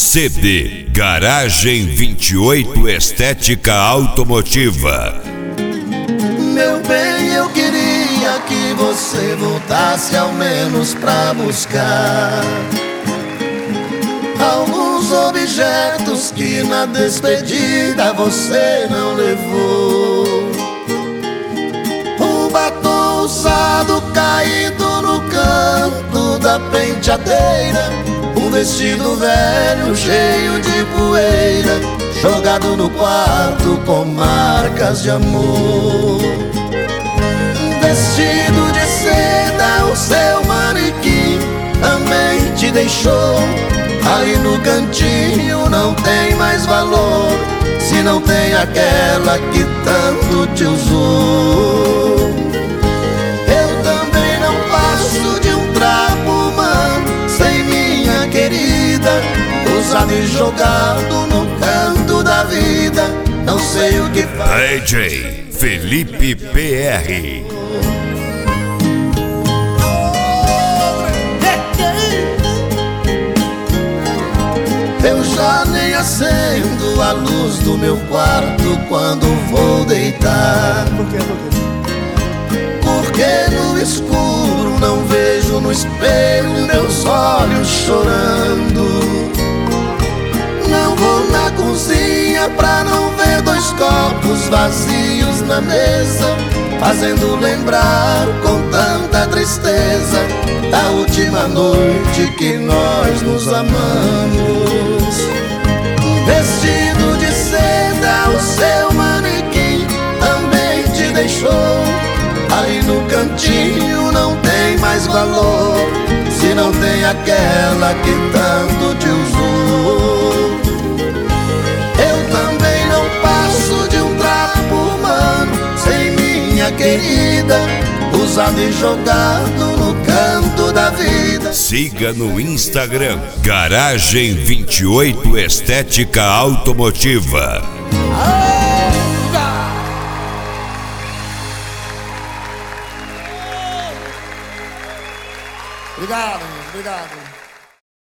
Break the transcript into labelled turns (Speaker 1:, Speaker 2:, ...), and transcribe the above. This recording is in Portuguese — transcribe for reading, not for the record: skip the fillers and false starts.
Speaker 1: CD Garagem 28 Estética Automotiva.
Speaker 2: Meu bem, eu queria que você voltasse ao menos pra buscar alguns objetos que na despedida você não levou. Um batom usado caído no canto da penteadeira, um vestido velho cheio de poeira, jogado no quarto com marcas de amor. Um vestido de seda, o seu manequim também te deixou. Aí no cantinho não tem mais valor, se não tem aquela que tanto te usou. Eu também não passo de um trapo humano sem minha querida, usado e jogado no canto da vida, não sei o que faz.
Speaker 1: DJ Felipe PR.
Speaker 2: Eu já nem acendo a luz do meu quarto quando vou deitar. Porque no escuro não vejo no espelho meus olhos chorando. Não vou na cozinha pra não ver dois copos vazios na mesa, fazendo lembrar com tanta tristeza da última noite que nós nos amamos. Vestido de seda, o seu manequim também te deixou. Aí no cantinho não tem mais valor, se não tem aquela que tanto te usou. Eu também não passo de um trapo humano sem minha querida, usado e jogado no canto da vida.
Speaker 1: Siga no Instagram Garagem 28 Estética Automotiva.
Speaker 2: Obrigado.